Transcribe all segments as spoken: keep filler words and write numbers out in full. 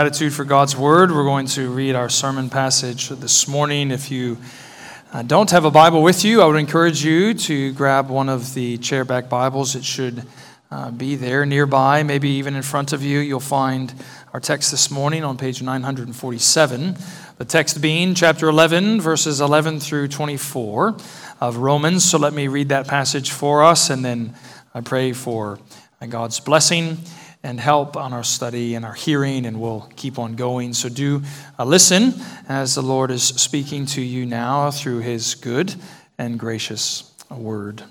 Gratitude for God's Word. We're going to read our sermon passage this morning. If you uh, don't have a Bible with you, I would encourage you to grab one of the chairback Bibles. It should uh, be there nearby, maybe even in front of you. You'll find our text this morning on page nine forty-seven. The text being chapter eleven, verses eleven through twenty-four of Romans. So let me read that passage for us, and then I pray for God's blessing and help on our study and our hearing, and we'll keep on going. So do uh, listen as the Lord is speaking to you now through his good and gracious word.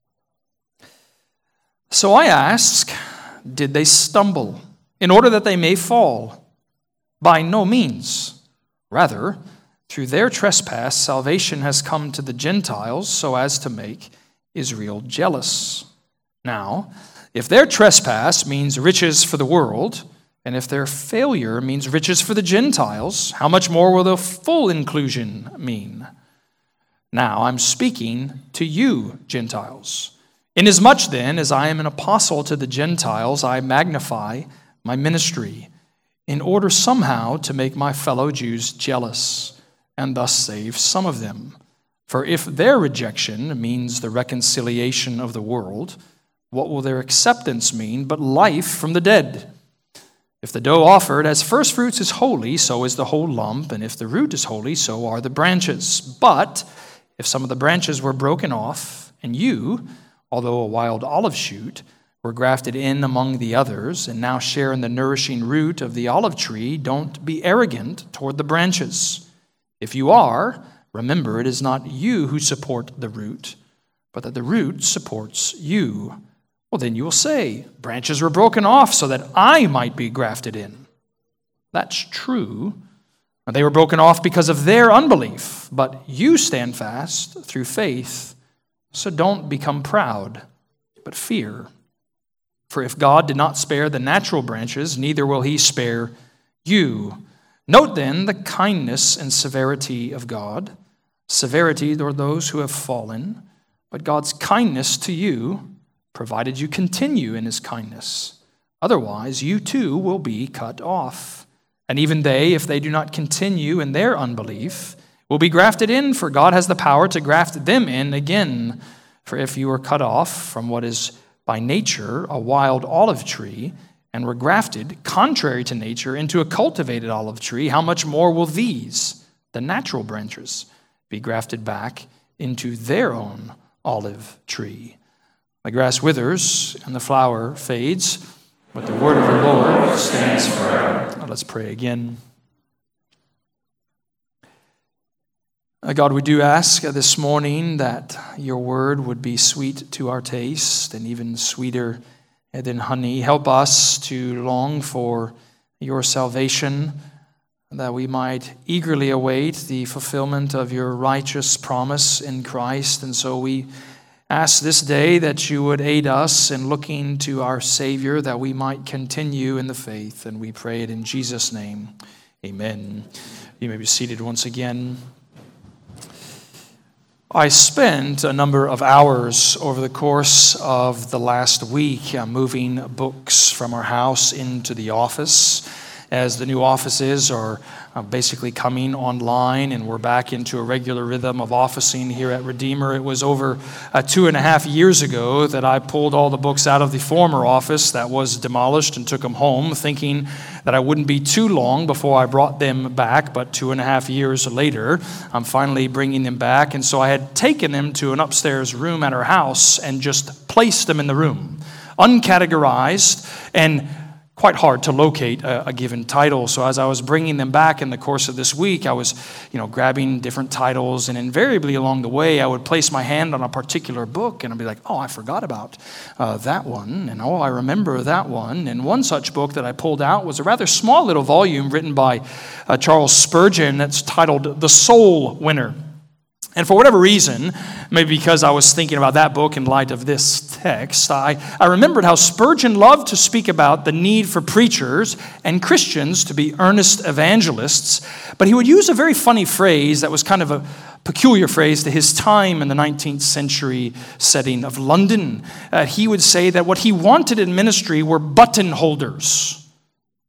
So I ask, did they stumble in order that they may fall? By no means. Rather, through their trespass, salvation has come to the Gentiles so as to make Israel jealous. Now, if their trespass means riches for the world, and if their failure means riches for the Gentiles, how much more will the full inclusion mean? Now I'm speaking to you, Gentiles. Inasmuch then as I am an apostle to the Gentiles, I magnify my ministry, in order somehow to make my fellow Jews jealous, and thus save some of them. For if their rejection means the reconciliation of the world, what will their acceptance mean but life from the dead? If the dough offered as first fruits is holy, so is the whole lump, and if the root is holy, so are the branches. But if some of the branches were broken off, and you, although a wild olive shoot, were grafted in among the others, and now share in the nourishing root of the olive tree, don't be arrogant toward the branches. If you are, remember it is not you who support the root, but that the root supports you. Well, then you will say, branches were broken off so that I might be grafted in. That's true. They were broken off because of their unbelief, but you stand fast through faith. So don't become proud, but fear. For if God did not spare the natural branches, neither will he spare you. Note then the kindness and severity of God. Severity toward those who have fallen, but God's kindness to you, provided you continue in his kindness. Otherwise, you too will be cut off. And even they, if they do not continue in their unbelief, will be grafted in, for God has the power to graft them in again. For if you are cut off from what is by nature a wild olive tree, and were grafted, contrary to nature, into a cultivated olive tree, how much more will these, the natural branches, be grafted back into their own olive tree? The grass withers and the flower fades, but the word of the Lord stands forever. Let's pray again. God, we do ask this morning that your word would be sweet to our taste and even sweeter than honey. Help us to long for your salvation, that we might eagerly await the fulfillment of your righteous promise in Christ. And so we ask this day that you would aid us in looking to our Savior, that we might continue in the faith. And we pray it in Jesus' name. Amen. You may be seated once again. I spent a number of hours over the course of the last week uh, moving books from our house into the office, as the new offices are uh, basically coming online and we're back into a regular rhythm of officing here at Redeemer. It was over uh, two and a half years ago that I pulled all the books out of the former office that was demolished and took them home, thinking that I wouldn't be too long before I brought them back. But two and a half years later, I'm finally bringing them back. And so I had taken them to an upstairs room at our house and just placed them in the room, uncategorized and quite hard to locate a, a given title. So as I was bringing them back in the course of this week, I was, you know, grabbing different titles, and invariably along the way, I would place my hand on a particular book, and I'd be like, oh, I forgot about uh, that one, and oh, I remember that one. And one such book that I pulled out was a rather small little volume written by uh, Charles Spurgeon that's titled The Soul Winner. And for whatever reason, maybe because I was thinking about that book in light of this text, I, I remembered how Spurgeon loved to speak about the need for preachers and Christians to be earnest evangelists, but he would use a very funny phrase that was kind of a peculiar phrase to his time in the nineteenth century setting of London. Uh, he would say that what he wanted in ministry were button holders.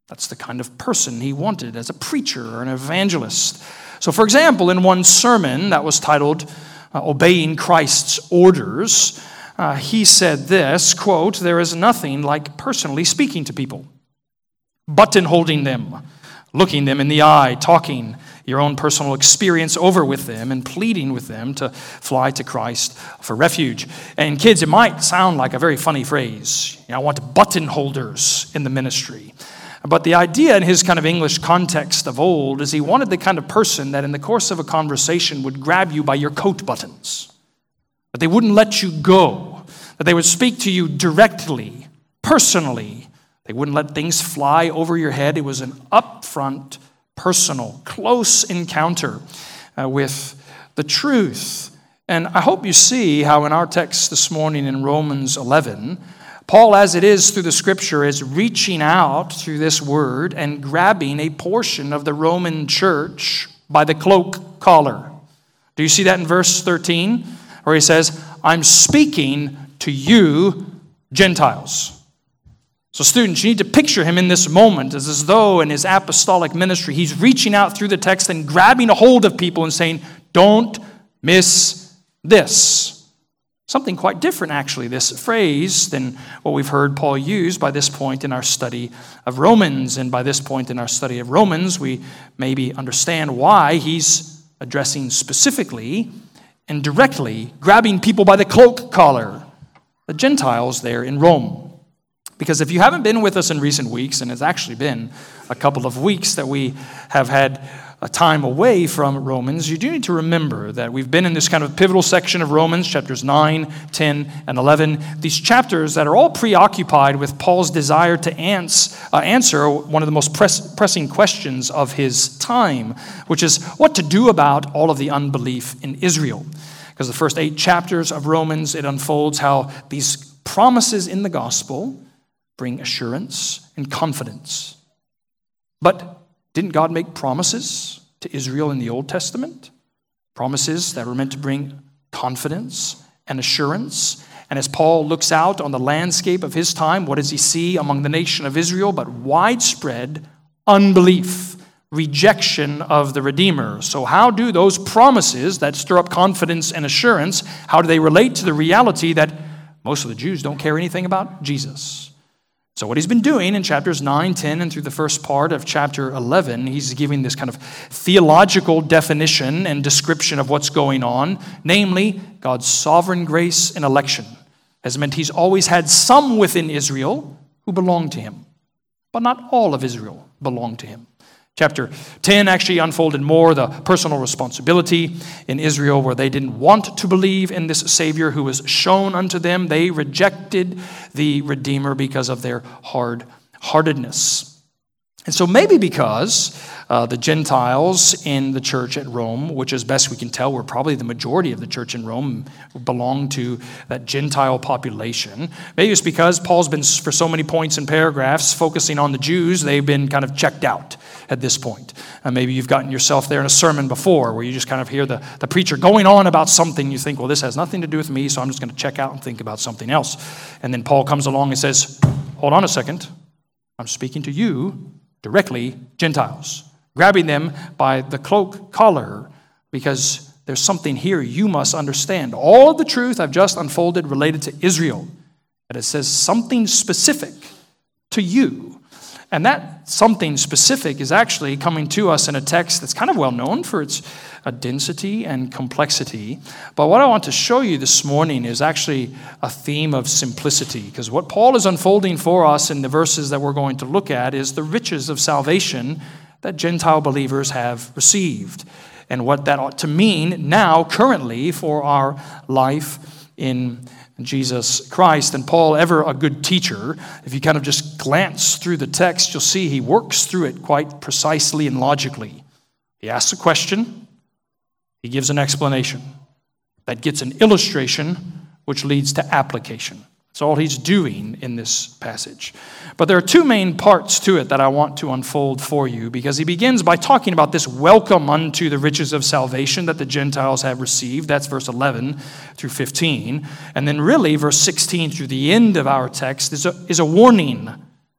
That's the kind of person he wanted as a preacher or an evangelist. So, for example, in one sermon that was titled uh, Obeying Christ's Orders, uh, he said this, quote, "There is nothing like personally speaking to people, button-holding them, looking them in the eye, talking your own personal experience over with them, and pleading with them to fly to Christ for refuge." And kids, it might sound like a very funny phrase. You know, I want button holders in the ministry. But the idea in his kind of English context of old is he wanted the kind of person that in the course of a conversation would grab you by your coat buttons, that they wouldn't let you go, that they would speak to you directly, personally. They wouldn't let things fly over your head. It was an upfront, personal, close encounter uh, with the truth. And I hope you see how in our text this morning in Romans eleven, Paul, as it is through the Scripture, is reaching out through this word and grabbing a portion of the Roman church by the cloak collar. Do you see that in verse thirteen? Where he says, "I'm speaking to you, Gentiles." So students, you need to picture him in this moment as, as though in his apostolic ministry, he's reaching out through the text and grabbing a hold of people and saying, "Don't miss this." Something quite different, actually, this phrase, than what we've heard Paul use by this point in our study of Romans. And by this point in our study of Romans, we maybe understand why he's addressing specifically and directly, grabbing people by the cloak collar, the Gentiles there in Rome. Because if you haven't been with us in recent weeks, and it's actually been a couple of weeks that we have had a time away from Romans, you do need to remember that we've been in this kind of pivotal section of Romans, chapters nine, ten, and eleven. These chapters that are all preoccupied with Paul's desire to ans- uh, answer one of the most press- pressing questions of his time, which is what to do about all of the unbelief in Israel. Because the first eight chapters of Romans, it unfolds how these promises in the gospel bring assurance and confidence. But didn't God make promises to Israel in the Old Testament? Promises that were meant to bring confidence and assurance. And as Paul looks out on the landscape of his time, what does he see among the nation of Israel but widespread unbelief, rejection of the Redeemer? So how do those promises that stir up confidence and assurance, how do they relate to the reality that most of the Jews don't care anything about Jesus? So what he's been doing in chapters nine, ten, and through the first part of chapter eleven, he's giving this kind of theological definition and description of what's going on. Namely, God's sovereign grace and election has meant he's always had some within Israel who belong to him. But not all of Israel belonged to him. Chapter ten actually unfolded more the personal responsibility in Israel where they didn't want to believe in this Savior who was shown unto them. They rejected the Redeemer because of their hard-heartedness. And so maybe because uh, the Gentiles in the church at Rome, which as best we can tell were probably the majority of the church in Rome, belonged to that Gentile population. Maybe it's because Paul's been, for so many points and paragraphs, focusing on the Jews, they've been kind of checked out at this point. Uh, maybe you've gotten yourself there in a sermon before where you just kind of hear the, the preacher going on about something. You think, well, this has nothing to do with me, so I'm just going to check out and think about something else. And then Paul comes along and says, hold on a second. I'm speaking to you directly, Gentiles, grabbing them by the cloak collar because there's something here you must understand. All of the truth I've just unfolded related to Israel, but it says something specific to you. And that something specific is actually coming to us in a text that's kind of well known for its uh, density and complexity. But what I want to show you this morning is actually a theme of simplicity, because what Paul is unfolding for us in the verses that we're going to look at is the riches of salvation that Gentile believers have received, and what that ought to mean now, currently, for our life in Jesus Christ. And Paul, ever a good teacher, if you kind of just glance through the text, you'll see he works through it quite precisely and logically. He asks a question, he gives an explanation that gets an illustration, which leads to application. That's all he's doing in this passage. But there are two main parts to it that I want to unfold for you, because he begins by talking about this welcome unto the riches of salvation that the Gentiles have received. That's verse eleven through fifteen. And then really verse sixteen through the end of our text is a, is a warning, a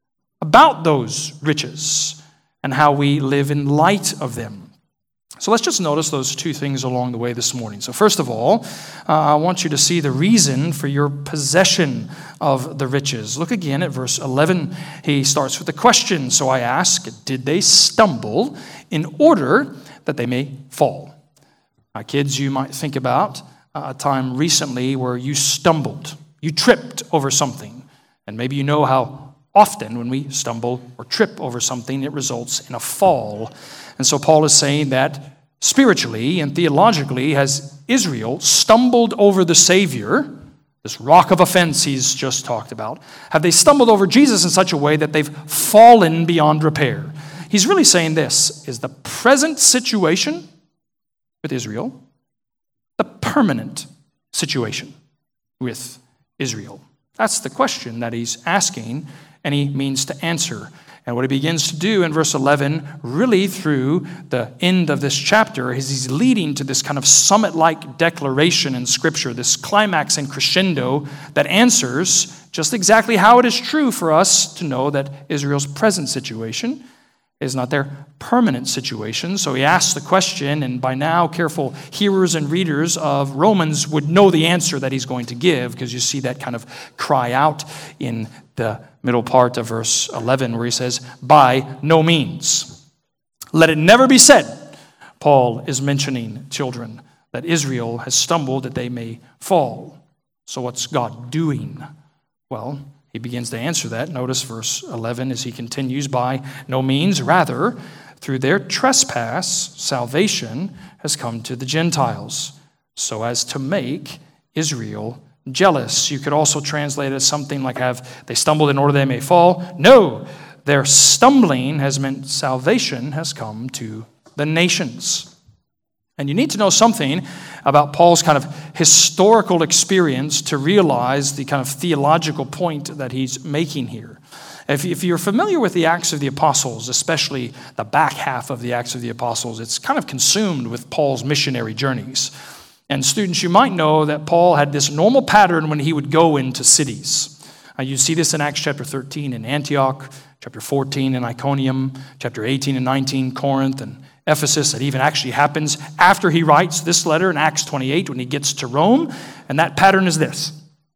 about those riches and how we live in light of them. So let's just notice those two things along the way this morning. So first of all, uh, I want you to see the reason for your possession of the riches. Look again at verse eleven. He starts with a question. So I ask, did they stumble in order that they may fall? Now, kids, you might think about a time recently where you stumbled. You tripped over something. And maybe you know how often when we stumble or trip over something, it results in a fall. And so Paul is saying that spiritually and theologically, has Israel stumbled over the Savior, this rock of offense he's just talked about, have they stumbled over Jesus in such a way that they've fallen beyond repair? He's really saying this, is the present situation with Israel the permanent situation with Israel? That's the question that he's asking, and he means to answer. And what he begins to do in verse eleven, really through the end of this chapter, is he's leading to this kind of summit-like declaration in Scripture, this climax and crescendo that answers just exactly how it is true for us to know that Israel's present situation is not their permanent situation. So he asks the question, and by now careful hearers and readers of Romans would know the answer that he's going to give, because you see that kind of cry out in the middle part of verse eleven where he says, by no means. Let it never be said, Paul is mentioning children, that Israel has stumbled that they may fall. So what's God doing? Well, he begins to answer that. Notice verse eleven as he continues, by no means, rather, through their trespass, salvation has come to the Gentiles, so as to make Israel jealous. You could also translate it as something like, have they stumbled in order they may fall? No, their stumbling has meant salvation has come to the nations. And you need to know something about Paul's kind of historical experience to realize the kind of theological point that he's making here. If, if you're familiar with the Acts of the Apostles, especially the back half of the Acts of the Apostles, it's kind of consumed with Paul's missionary journeys. And students, you might know that Paul had this normal pattern when he would go into cities. Uh, you see this in Acts chapter thirteen in Antioch, chapter fourteen in Iconium, chapter eighteen and nineteen, Corinth, and Ephesus. It even actually happens after he writes this letter in Acts twenty-eight when he gets to Rome. And that pattern is this.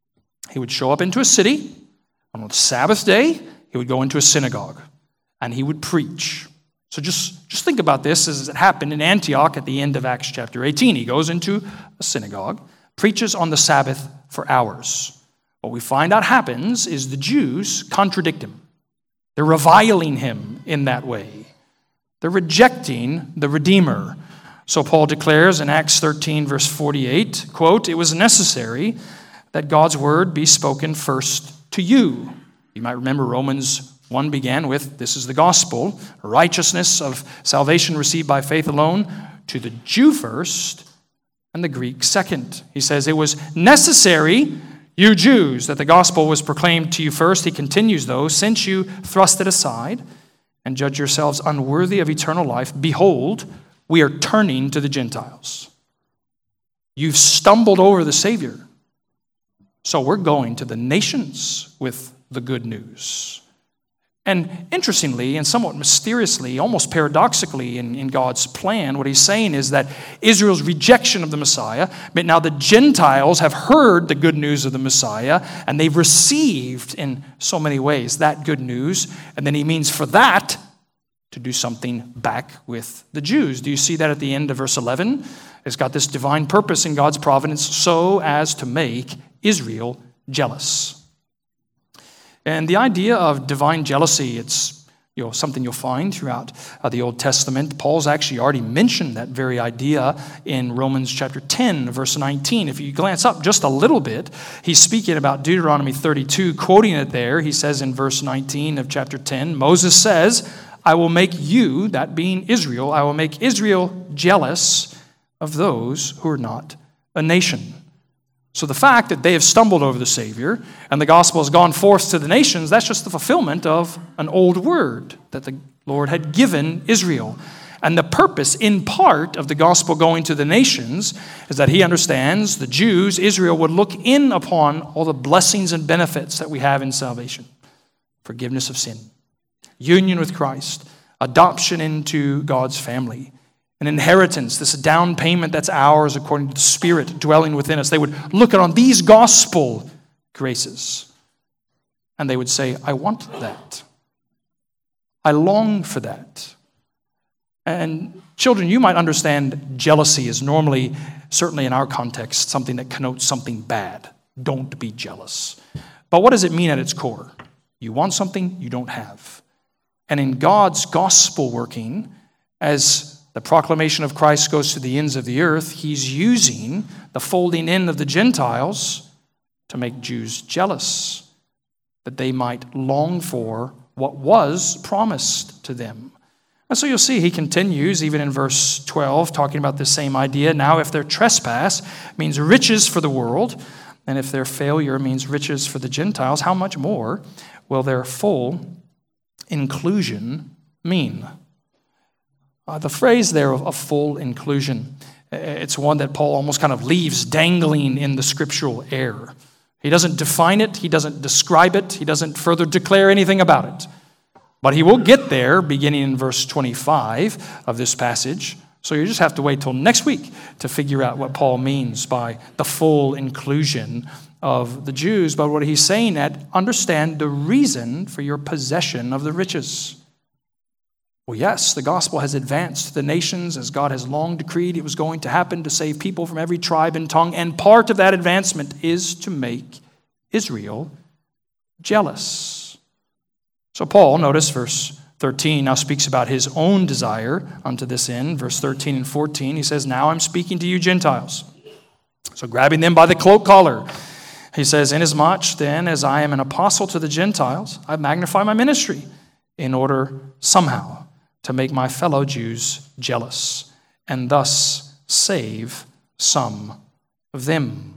He would show up into a city. On the Sabbath day, he would go into a synagogue and he would preach. So just, just think about this as it happened in Antioch at the end of Acts chapter eighteen. He goes into a synagogue, preaches on the Sabbath for hours. What we find out happens is the Jews contradict him. They're reviling him in that way. They're rejecting the Redeemer. So Paul declares in Acts thirteen, verse forty-eight, quote, it was necessary that God's word be spoken first to you. You might remember Romans one began with, this is the gospel, righteousness of salvation received by faith alone, to the Jew first and the Greek second. He says it was necessary, you Jews, that the gospel was proclaimed to you first. He continues, though, since you thrust it aside and judge yourselves unworthy of eternal life, behold, we are turning to the Gentiles. You've stumbled over the Savior, so we're going to the nations with the good news. And interestingly, and somewhat mysteriously, almost paradoxically in, in God's plan, what he's saying is that Israel's rejection of the Messiah, but now the Gentiles have heard the good news of the Messiah, and they've received in so many ways that good news. And then he means for that to do something back with the Jews. Do you see that at the end of verse eleven? It's got this divine purpose in God's providence so as to make Israel jealous. And the idea of divine jealousy, it's you know something you'll find throughout uh, the Old Testament. Paul's actually already mentioned that very idea in Romans chapter ten, verse nineteen. If you glance up just a little bit, he's speaking about Deuteronomy thirty-two, quoting it there. He says in verse nineteen of chapter ten, Moses says, I will make you, that being Israel, I will make Israel jealous of those who are not a nation. So the fact that they have stumbled over the Savior and the gospel has gone forth to the nations, that's just the fulfillment of an old word that the Lord had given Israel. And the purpose, in part, of the gospel going to the nations is that he understands the Jews, Israel, would look in upon all the blessings and benefits that we have in salvation. Forgiveness of sin, union with Christ, adoption into God's family, an inheritance, this down payment that's ours according to the Spirit dwelling within us. They would look on these gospel graces and they would say, I want that. I long for that. And children, you might understand jealousy is normally, certainly in our context, something that connotes something bad. Don't be jealous. But what does it mean at its core? You want something you don't have. And in God's gospel working, as the proclamation of Christ goes to the ends of the earth, he's using the folding in of the Gentiles to make Jews jealous, that they might long for what was promised to them. And so you'll see he continues, even in verse twelve, talking about the same idea. Now, if their trespass means riches for the world, and if their failure means riches for the Gentiles, how much more will their full inclusion mean? Uh, the phrase there of, of full inclusion, it's one that Paul almost kind of leaves dangling in the scriptural air. He doesn't define it, he doesn't describe it, he doesn't further declare anything about it. But he will get there beginning in verse twenty-five of this passage. So you just have to wait till next week to figure out what Paul means by the full inclusion of the Jews. But what he's saying that understand the reason for your possession of the riches. Well, yes, the gospel has advanced to the nations as God has long decreed it was going to happen to save people from every tribe and tongue. And part of that advancement is to make Israel jealous. So Paul, notice verse thirteen, now speaks about his own desire unto this end. Verse thirteen and fourteen, he says, now I'm speaking to you Gentiles. So grabbing them by the cloak collar, he says, inasmuch then as I am an apostle to the Gentiles, I magnify my ministry in order somehow to make my fellow Jews jealous and thus save some of them.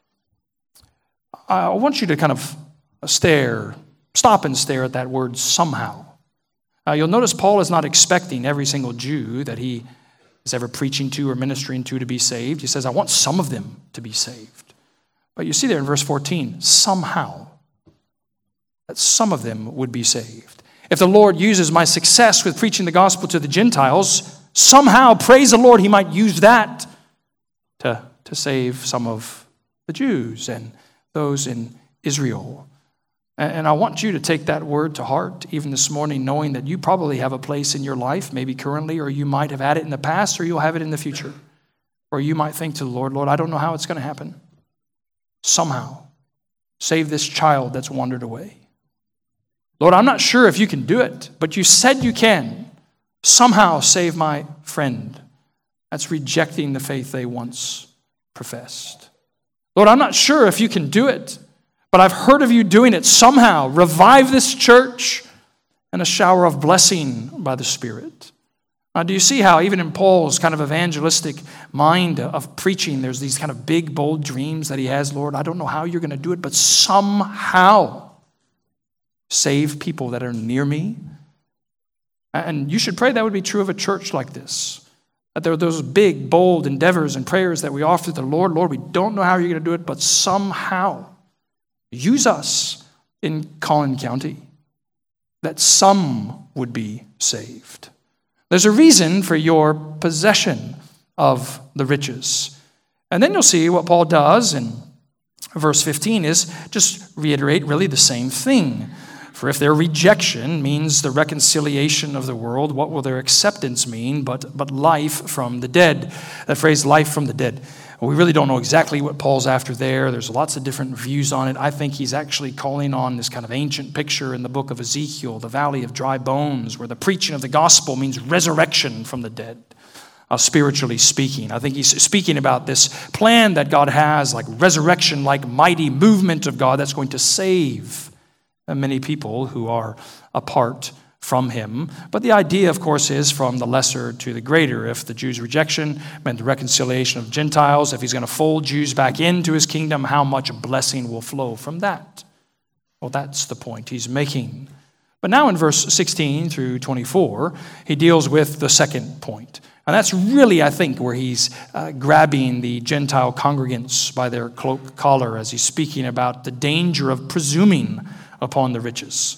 I want you to kind of stare, stop and stare at that word somehow. Uh, you'll notice Paul is not expecting every single Jew that he is ever preaching to or ministering to to be saved. He says, I want some of them to be saved. But you see there in verse fourteen, somehow, that some of them would be saved. If the Lord uses my success with preaching the gospel to the Gentiles, somehow, praise the Lord, he might use that to, to save some of the Jews and those in Israel. And I want you to take that word to heart, even this morning, knowing that you probably have a place in your life, maybe currently, or you might have had it in the past, or you'll have it in the future. Or you might think to the Lord, Lord, I don't know how it's going to happen. Somehow, save this child that's wandered away. Lord, I'm not sure if you can do it, but you said you can. Somehow save my friend that's rejecting the faith they once professed. Lord, I'm not sure if you can do it, but I've heard of you doing it. Somehow revive this church and a shower of blessing by the Spirit. Now, do you see how even in Paul's kind of evangelistic mind of preaching, there's these kind of big, bold dreams that he has, Lord, I don't know how you're going to do it, but somehow save people that are near me. And you should pray that would be true of a church like this. That there are those big, bold endeavors and prayers that we offer to the Lord. Lord, we don't know how you're going to do it, but somehow use us in Collin County that some would be saved. There's a reason for your possession of the riches. And then you'll see what Paul does in verse fifteen is just reiterate really the same thing. For if their rejection means the reconciliation of the world, what will their acceptance mean but, but life from the dead? That phrase, life from the dead. We really don't know exactly what Paul's after there. There's lots of different views on it. I think he's actually calling on this kind of ancient picture in the book of Ezekiel, the valley of dry bones, where the preaching of the gospel means resurrection from the dead, uh, spiritually speaking. I think he's speaking about this plan that God has, like resurrection, like mighty movement of God that's going to save many people who are apart from him. But the idea, of course, is from the lesser to the greater. If the Jews' rejection meant the reconciliation of Gentiles, if he's going to fold Jews back into his kingdom, how much blessing will flow from that? Well, that's the point he's making. But now in verse sixteen through twenty-four, he deals with the second point. And that's really, I think, where he's uh, grabbing the Gentile congregants by their cloak collar as he's speaking about the danger of presuming upon the riches.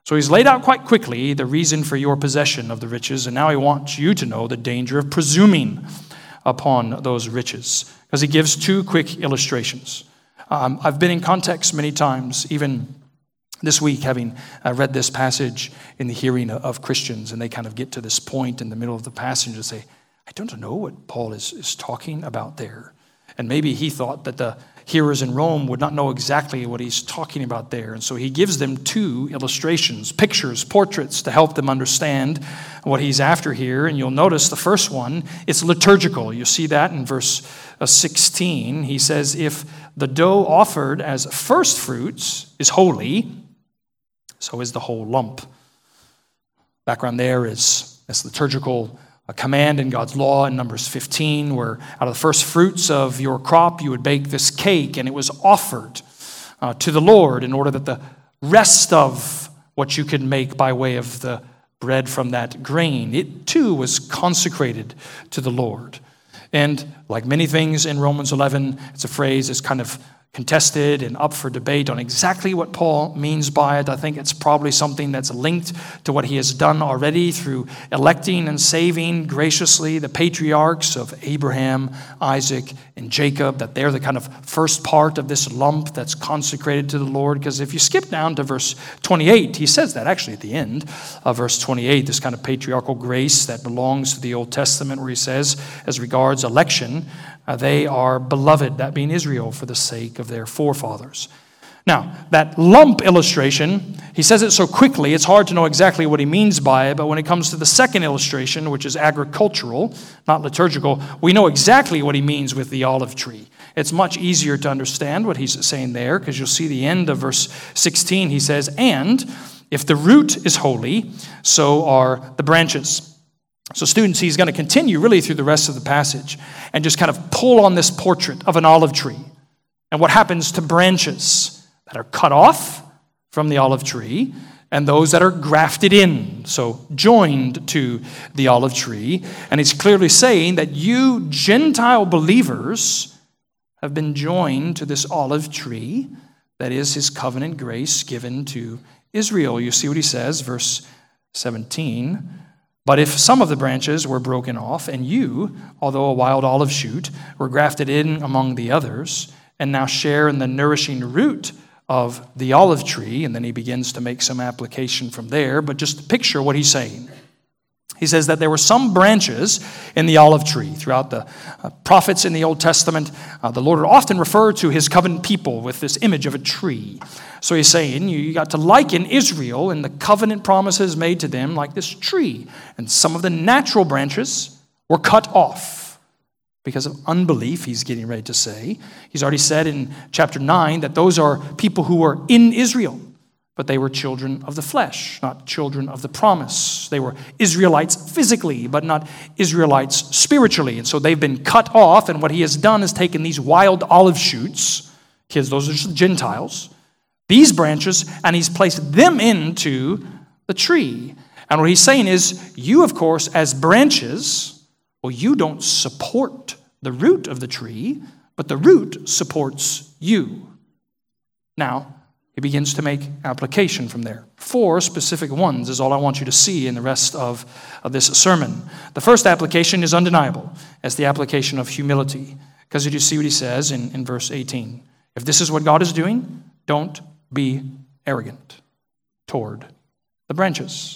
So he's laid out quite quickly the reason for your possession of the riches, and now he wants you to know the danger of presuming upon those riches, because he gives two quick illustrations. Um, I've been in context many times, even this week, having uh, read this passage in the hearing of Christians, and they kind of get to this point in the middle of the passage and say, I don't know what Paul is, is talking about there. And maybe he thought that the hearers in Rome would not know exactly what he's talking about there. And so he gives them two illustrations, pictures, portraits to help them understand what he's after here. And you'll notice the first one, it's liturgical. You see that in verse sixteen. He says, if the dough offered as first fruits is holy, so is the whole lump. Background there is this liturgical a command in God's law in Numbers fifteen, where out of the first fruits of your crop you would bake this cake, and it was offered uh, to the Lord in order that the rest of what you could make by way of the bread from that grain, it too was consecrated to the Lord. And like many things in Romans eleven, it's a phrase that's kind of contested and up for debate on exactly what Paul means by it. I think it's probably something that's linked to what he has done already through electing and saving graciously the patriarchs of Abraham, Isaac, and Jacob, that they're the kind of first part of this lump that's consecrated to the Lord. Because if you skip down to verse twenty-eight, he says that actually at the end of verse twenty-eight, this kind of patriarchal grace that belongs to the Old Testament, where he says, as regards election, Uh, they are beloved, that being Israel, for the sake of their forefathers. Now, that lump illustration, he says it so quickly, it's hard to know exactly what he means by it, but when it comes to the second illustration, which is agricultural, not liturgical, we know exactly what he means with the olive tree. It's much easier to understand what he's saying there, because you'll see the end of verse sixteen, he says, and if the root is holy, so are the branches. So students, he's going to continue really through the rest of the passage and just kind of pull on this portrait of an olive tree and what happens to branches that are cut off from the olive tree and those that are grafted in, so joined to the olive tree. And he's clearly saying that you Gentile believers have been joined to this olive tree that is his covenant grace given to Israel. You see what he says, verse seventeen. But if some of the branches were broken off, and you, although a wild olive shoot, were grafted in among the others, and now share in the nourishing root of the olive tree, and then he begins to make some application from there, but just picture what he's saying. He says that there were some branches in the olive tree. Throughout the uh, prophets in the Old Testament, uh, the Lord would often refer to his covenant people with this image of a tree. So he's saying you, you got to liken Israel and the covenant promises made to them like this tree. And some of the natural branches were cut off because of unbelief, he's getting ready to say. He's already said in chapter nine that those are people who were in Israel, but they were children of the flesh, not children of the promise. They were Israelites physically, but not Israelites spiritually. And so they've been cut off, and what he has done is taken these wild olive shoots, kids, those are just Gentiles, these branches, and he's placed them into the tree. And what he's saying is, you, of course, as branches, well, you don't support the root of the tree, but the root supports you. Now, he begins to make application from there. Four specific ones is all I want you to see in the rest of, of this sermon. The first application is undeniable, as the application of humility. Because did you see what he says in, in verse eighteen? If this is what God is doing, don't be arrogant toward the branches.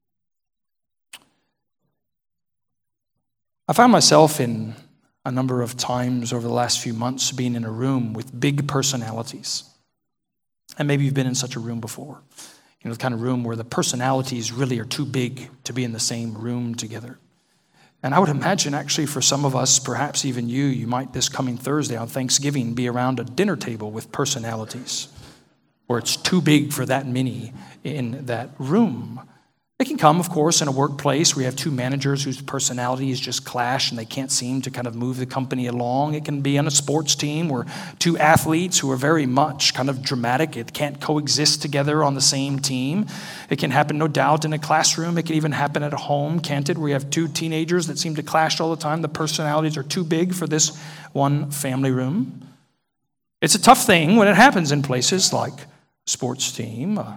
I found myself in a number of times over the last few months being in a room with big personalities. And maybe you've been in such a room before. You know, the kind of room where the personalities really are too big to be in the same room together. And I would imagine actually for some of us, perhaps even you, you might this coming Thursday on Thanksgiving be around a dinner table with personalities where it's too big for that many in that room. It can come, of course, in a workplace where you have two managers whose personalities just clash and they can't seem to kind of move the company along. It can be on a sports team where two athletes who are very much kind of dramatic, it can't coexist together on the same team. It can happen, no doubt, in a classroom. It can even happen at a home, can't it, where you have two teenagers that seem to clash all the time. The personalities are too big for this one family room. It's a tough thing when it happens in places like a sports team, a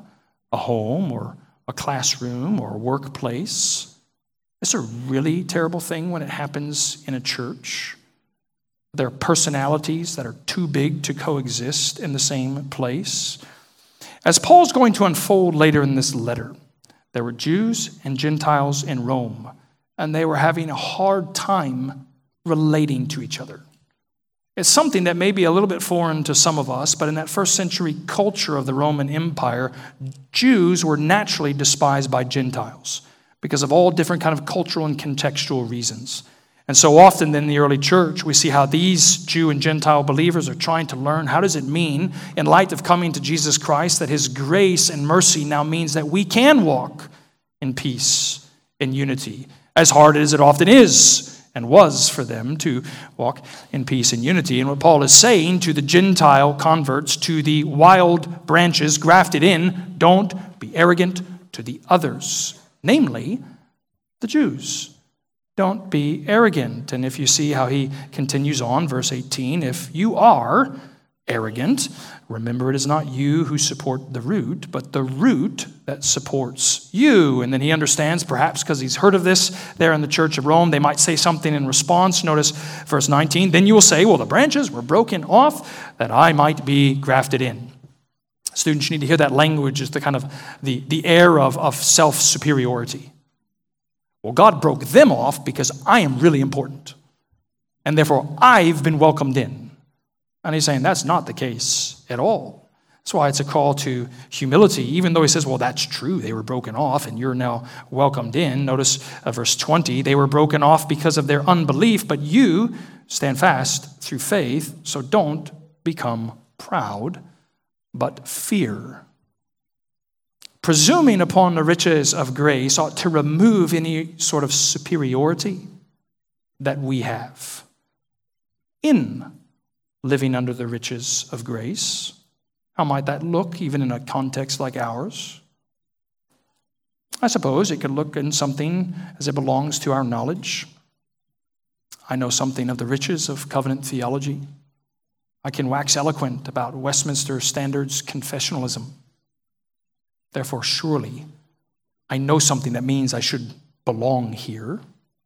a home or a classroom or a workplace. It's a really terrible thing when it happens in a church. There are personalities that are too big to coexist in the same place. As Paul's going to unfold later in this letter, there were Jews and Gentiles in Rome, and they were having a hard time relating to each other. It's something that may be a little bit foreign to some of us, but in that first century culture of the Roman Empire, Jews were naturally despised by Gentiles because of all different kind of cultural and contextual reasons. And so often in the early church, we see how these Jew and Gentile believers are trying to learn, how does it mean, in light of coming to Jesus Christ, that his grace and mercy now means that we can walk in peace and unity, as hard as it often is and was for them to walk in peace and unity. And what Paul is saying to the Gentile converts, to the wild branches grafted in, don't be arrogant to the others, namely the Jews. Don't be arrogant. And if you see how he continues on, verse eighteen, if you are arrogant, remember it is not you who support the root, but the root that supports you. And then he understands, perhaps because he's heard of this there in the church of Rome, they might say something in response. Notice verse nineteen, then you will say, well, the branches were broken off that I might be grafted in. Students, you need to hear that language as the kind of the, the air of, of self-superiority. Well, God broke them off because I am really important, and therefore I've been welcomed in. And he's saying that's not the case at all. That's why it's a call to humility, even though he says, well, that's true. They were broken off and you're now welcomed in. Notice uh, verse twenty, they were broken off because of their unbelief, but you stand fast through faith, so don't become proud, but fear. Presuming upon the riches of grace ought to remove any sort of superiority that we have in living under the riches of grace. How might that look even in a context like ours? I suppose it could look in something as it belongs to our knowledge. I know something of the riches of covenant theology. I can wax eloquent about Westminster Standards confessionalism. Therefore, surely, I know something that means I should belong here.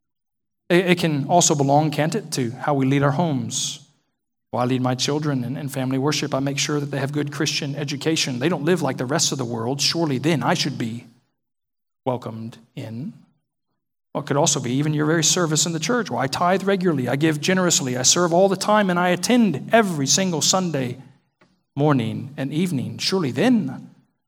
It can also belong, can't it, to how we lead our homes. While I lead my children in family worship, I make sure that they have good Christian education. They don't live like the rest of the world. Surely then I should be welcomed in. Well, it could also be even your very service in the church. Well, I tithe regularly, I give generously, I serve all the time, and I attend every single Sunday morning and evening. Surely then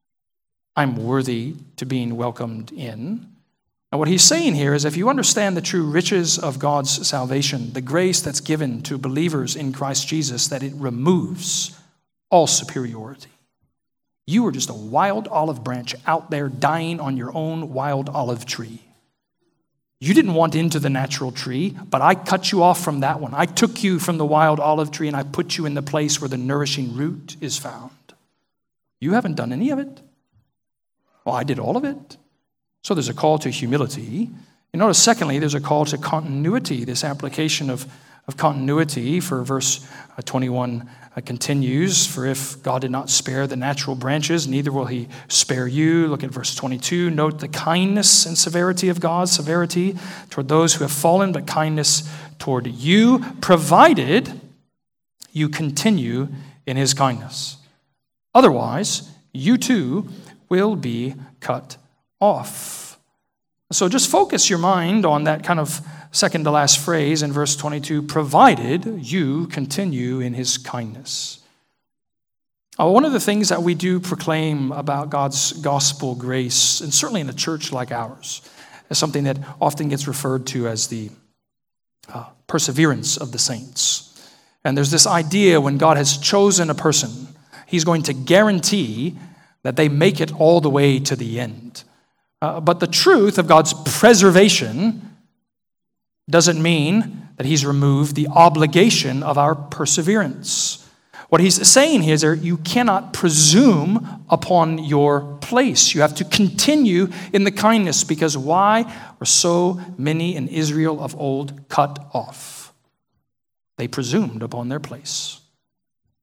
I'm worthy to being welcomed in. And what he's saying here is if you understand the true riches of God's salvation, the grace that's given to believers in Christ Jesus, that it removes all superiority. You were just a wild olive branch out there dying on your own wild olive tree. You didn't want into the natural tree, but I cut you off from that one. I took you from the wild olive tree and I put you in the place where the nourishing root is found. You haven't done any of it. Well, I did all of it. So there's a call to humility. And notice, secondly, there's a call to continuity, this application of, of continuity. For verse twenty-one uh, continues, for if God did not spare the natural branches, neither will he spare you. Look at verse twenty-two. Note the kindness and severity of God, severity toward those who have fallen, but kindness toward you, provided you continue in his kindness. Otherwise, you too will be cut off. So just focus your mind on that kind of second to last phrase in verse twenty-two, provided you continue in his kindness. Uh, one of the things that we do proclaim about God's gospel grace, and certainly in a church like ours, is something that often gets referred to as the uh, perseverance of the saints. And there's this idea when God has chosen a person, he's going to guarantee that they make it all the way to the end. Uh, but the truth of God's preservation doesn't mean that he's removed the obligation of our perseverance. What he's saying here is that you cannot presume upon your place. You have to continue in the kindness, because why were so many in Israel of old cut off? They presumed upon their place.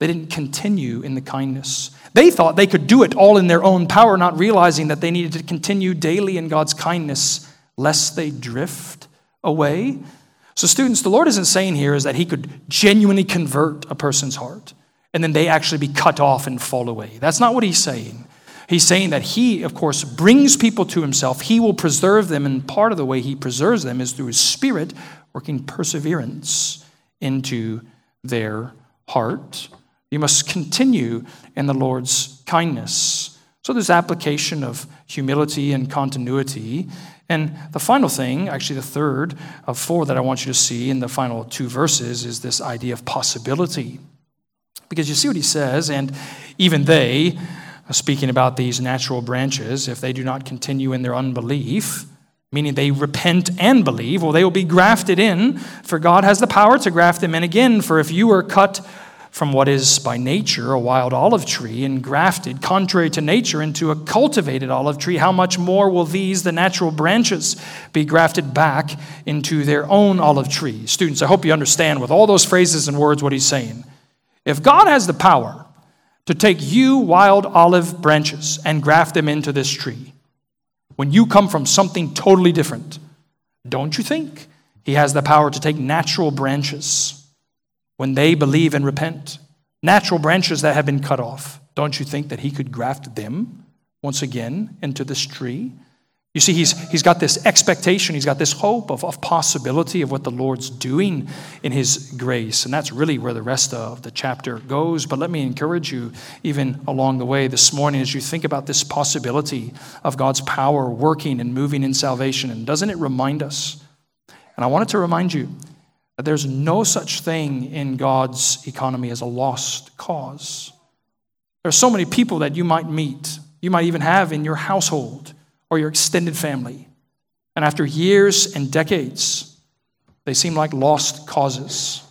They didn't continue in the kindness. They thought they could do it all in their own power, not realizing that they needed to continue daily in God's kindness, lest they drift away. So students, the Lord isn't saying here is that he could genuinely convert a person's heart and then they actually be cut off and fall away. That's not what he's saying. He's saying that he, of course, brings people to himself. He will preserve them, and part of the way he preserves them is through his Spirit working perseverance into their heart. You must continue in the Lord's kindness. So there's application of humility and continuity. And the final thing, actually the third of four that I want you to see in the final two verses, is this idea of possibility. Because you see what he says, and even they, speaking about these natural branches, if they do not continue in their unbelief, meaning they repent and believe, well, they will be grafted in, for God has the power to graft them in again. For if you were cut from what is by nature a wild olive tree and grafted, contrary to nature, into a cultivated olive tree, how much more will these, the natural branches, be grafted back into their own olive tree? Students, I hope you understand with all those phrases and words what he's saying. If God has the power to take you, wild olive branches, and graft them into this tree, when you come from something totally different, don't you think he has the power to take natural branches when they believe and repent, natural branches that have been cut off? Don't you think that he could graft them once again into this tree? You see, he's, he's got this expectation, he's got this hope of, of possibility of what the Lord's doing in his grace. And that's really where the rest of the chapter goes. But let me encourage you, even along the way this morning, as you think about this possibility of God's power working and moving in salvation. And doesn't it remind us, and I wanted to remind you, that there's no such thing in God's economy as a lost cause. There are so many people that you might meet, you might even have in your household, or your extended family. And after years and decades, they seem like lost causes.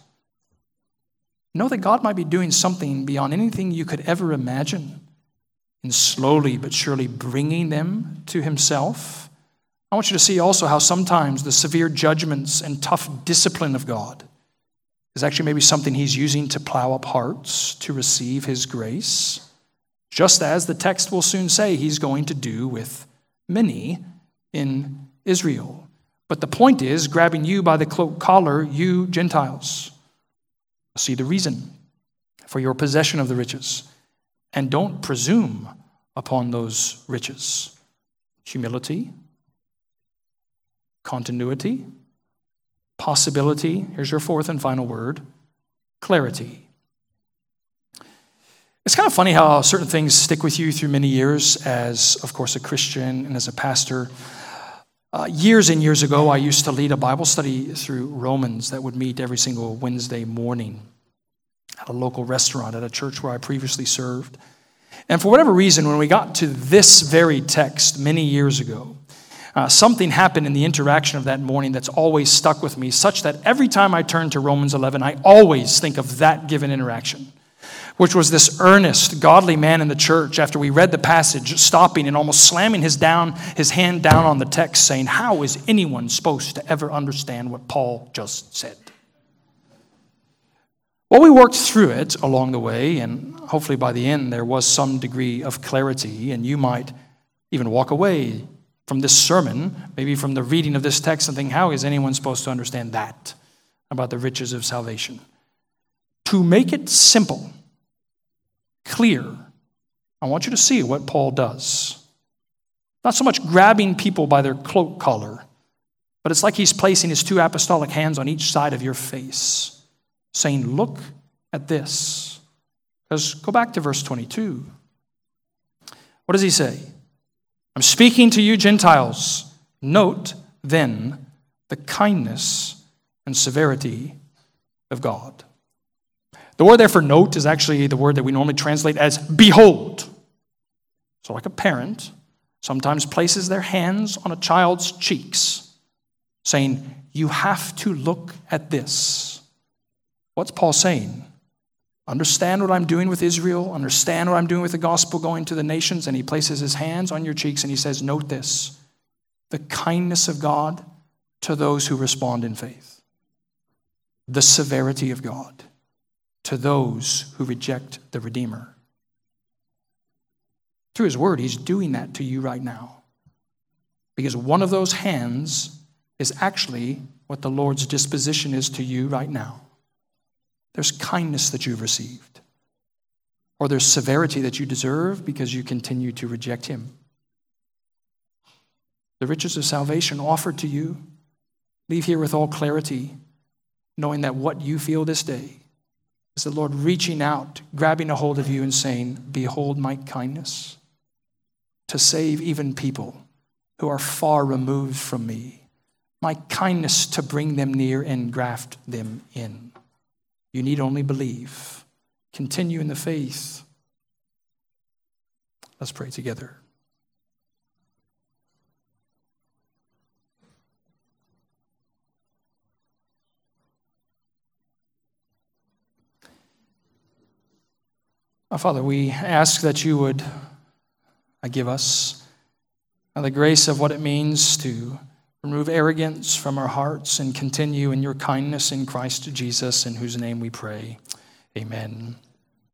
Know that God might be doing something beyond anything you could ever imagine in slowly but surely bringing them to himself. I want you to see also how sometimes the severe judgments and tough discipline of God is actually maybe something he's using to plow up hearts to receive his grace, just as the text will soon say he's going to do with many in Israel. But the point is, grabbing you by the cloak collar, you Gentiles, see the reason for your possession of the riches, and don't presume upon those riches. Humility, continuity, possibility, here's your fourth and final word, clarity. It's kind of funny how certain things stick with you through many years as, of course, a Christian and as a pastor. Uh, years and years ago, I used to lead a Bible study through Romans that would meet every single Wednesday morning at a local restaurant at a church where I previously served. And for whatever reason, when we got to this very text many years ago, uh, something happened in the interaction of that morning that's always stuck with me, such that every time I turn to Romans eleven, I always think of that given interaction, which was this earnest, godly man in the church, after we read the passage, stopping and almost slamming his down, his hand down on the text, saying, how is anyone supposed to ever understand what Paul just said? Well, we worked through it along the way, and hopefully by the end there was some degree of clarity, and you might even walk away from this sermon, maybe from the reading of this text, and think, how is anyone supposed to understand that about the riches of salvation? To make it simple, clear, I want you to see what Paul does. Not so much grabbing people by their cloak collar, but it's like he's placing his two apostolic hands on each side of your face, saying, look at this. Because go back to verse twenty-two. What does he say? I'm speaking to you Gentiles. Note then the kindness and severity of God. The word there for note is actually the word that we normally translate as behold. So like a parent sometimes places their hands on a child's cheeks, saying, you have to look at this. What's Paul saying? Understand what I'm doing with Israel. Understand what I'm doing with the gospel going to the nations. And he places his hands on your cheeks and he says, note this, the kindness of God to those who respond in faith. The severity of God. to those who reject the Redeemer. Through his word, he's doing that to you right now. Because one of those hands is actually what the Lord's disposition is to you right now. There's kindness that you've received. Or there's severity that you deserve because you continue to reject him. The riches of salvation offered to you. Leave here with all clarity, knowing that what you feel this day is the Lord reaching out, grabbing a hold of you and saying, behold my kindness to save even people who are far removed from me. My kindness to bring them near and graft them in. You need only believe. Continue in the faith. Let's pray together. Our Father, we ask that you would give us the grace of what it means to remove arrogance from our hearts and continue in your kindness in Christ Jesus, in whose name we pray. Amen.